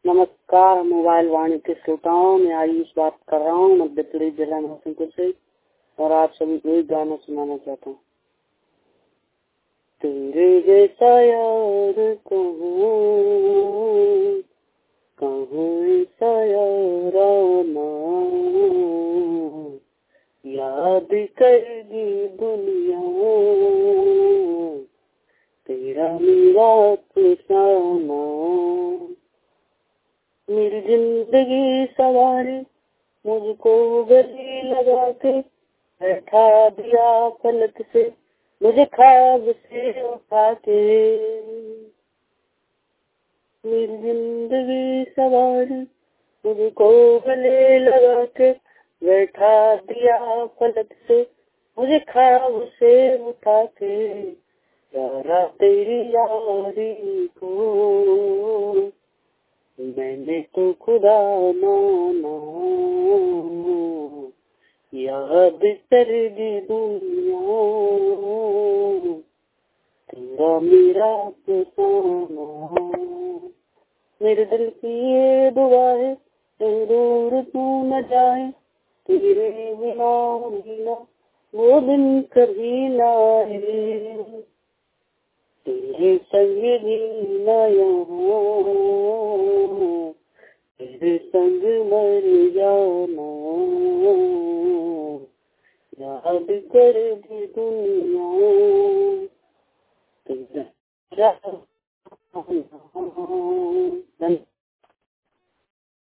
नमस्कार मोबाइल वाणी के श्रोताओं, मैं आयुष बात कर रहा हूँ मध्य प्रदेश जिला नरसिंहपुर से। और आप सभी को एक गाना सुनाना चाहता हूँ। तेरे जैसा यार कहूँ ऐसा याराना, याद करेगी दुनिया तेरा मेरा अफसाना। मेरी जिंदगी सवारी मुझको गले लगा के बैठा दिया पलक से, मुझे ख्वाब से उठा के। मेरी जिंदगी सवारी मुझको गले लगा के बैठा दिया पलक से, मुझे ख्वाब से उठा के। यारा तेरी यारी को मैंने तो खुदा माना, याद कर दी दुनिया तेरा मेरा अफसाना। मेरे दिल की ये दुआ है दूर तू न जाए, तेरे बिना वो दिन कभी ना आए। तेरे संग जीना यहाँ, तेरे संग मर जाना, याद कर दी दुनिया तेरा।